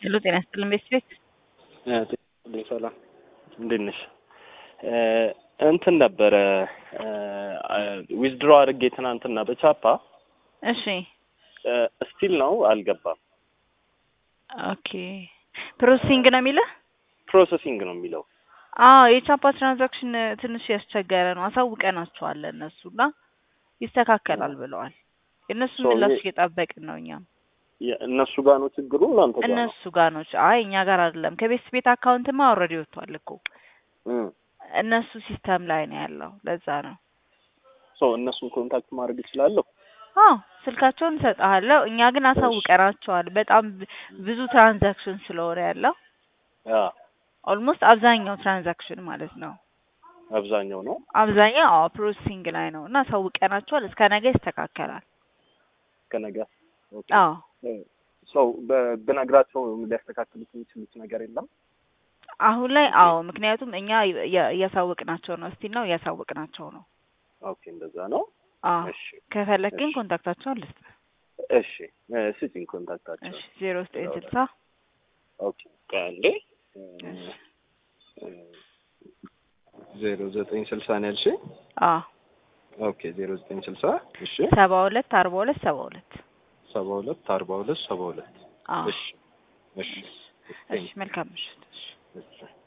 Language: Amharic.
ሄሎ ጤና ይስጥልኝ ቤት ሰላም እንዴት ነሽ? እንትን ነበረ ዊዝድሮ አድርጌ ትናንትና በቻፓ እሺ ስቲል ነው አልገባም። ኦኬ ፕሮሰሲንግ ነው የሚለው ፕሮሰሲንግ ነው የሚለው። የቻፓ ትራንዛክሽን ትንሽ ያስቸገረ ነው። አሳውቀናቸዋል እነሱና ይስተካከላል ብለዋል። የእነሱ ምላሽ እየጠበቅን ነው እኛም። እነሱ ጋር ነው ችግሩ እናንተ ጋር ነው? እነሱ ጋር ነው። እኛ ጋር አይደለም። ከቤት አካውንትማ ኦልሬዲ ወጥቷል እኮ እነሱ ሲስተም ላይ ነው ያለው። ለዛ ነው እነሱን ኮንታክት ማድረግ ይችላለሁ። ስልካቸውን እሰጥሃለሁ። እኛ ግን አሳውቀናቸዋል። በጣም ብዙ ትራንዛክሽን ስለሆነ ያለው ኦልሞስት አብዛኛው ትራንዛክሽን ማለት ነው። አብዛኛው ፕሮሰሲንግ ላይ ነው እና አሳውቀናቸዋል። እስከ ነገ ይስተካከላል። ከነገ በነግራቸው ሊያስተካክሉት የሚችሉት ነገር የለም አሁን ላይ። ምክንያቱም እኛ እያሳወቅናቸው ነው። እስቲ ነው እያሳወቅናቸው ነው። ኦኬ እንደዛ ነው። እሺ ከፈለክ ግን ኮንታክታቸውን ልስጥ። እሺ ስጪኝ ኮንታክታቸው። እሺ 0960 ኦኬ ካንዴ 0960 ነው ያልሽ? ኦኬ 0960 እሺ 72 42 72 72 42 72 እሺ እሺ መልካም ምሽት። እሺ